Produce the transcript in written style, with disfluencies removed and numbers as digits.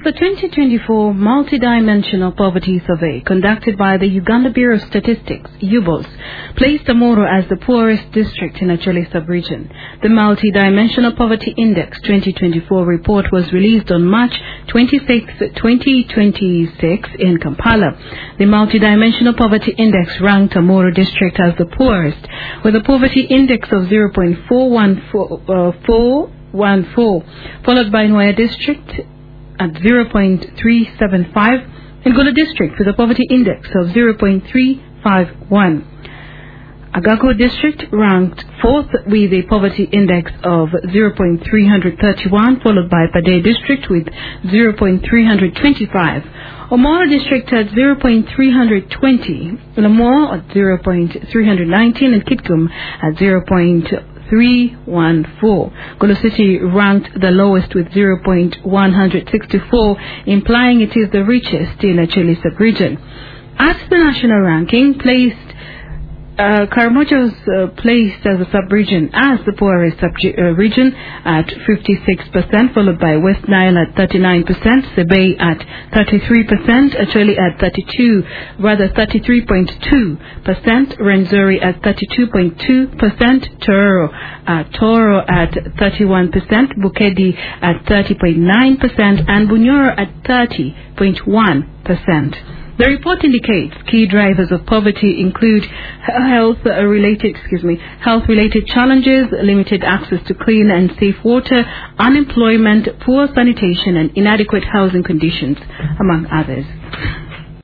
the 2024 Multidimensional Poverty Survey conducted by the Uganda Bureau of Statistics, UBOS, placed Amoro as the poorest district in Acholi sub-region. The Multidimensional Poverty Index 2024 report was released on March 26, 2026 in Kampala. The Multidimensional Poverty Index ranked Amoro district as the poorest, with a poverty index of 0.414, followed by Nwaya district at 0.375, and Gulu district with a poverty index of 0.351. Agago district ranked 4th with a poverty index of 0.331, followed by Pade district with 0.325. Omoro district at 0.320, Lamore at 0.319, and Kitgum at 0.314. Gulu City ranked the lowest with 0.164, implying it is the richest in Acholi sub-region. At the national ranking, Karamojo's placed as a sub-region as the poorest region at 56%, followed by West Nile at 39%, Sebei at 33%, Acholi at 33.2%, Renzori at 32.2%, Toro at 31%, Bukedi at 30.9%, and Bunyoro at 30.1%. The report indicates key drivers of poverty include health-related challenges, limited access to clean and safe water, unemployment, poor sanitation, and inadequate housing conditions, among others.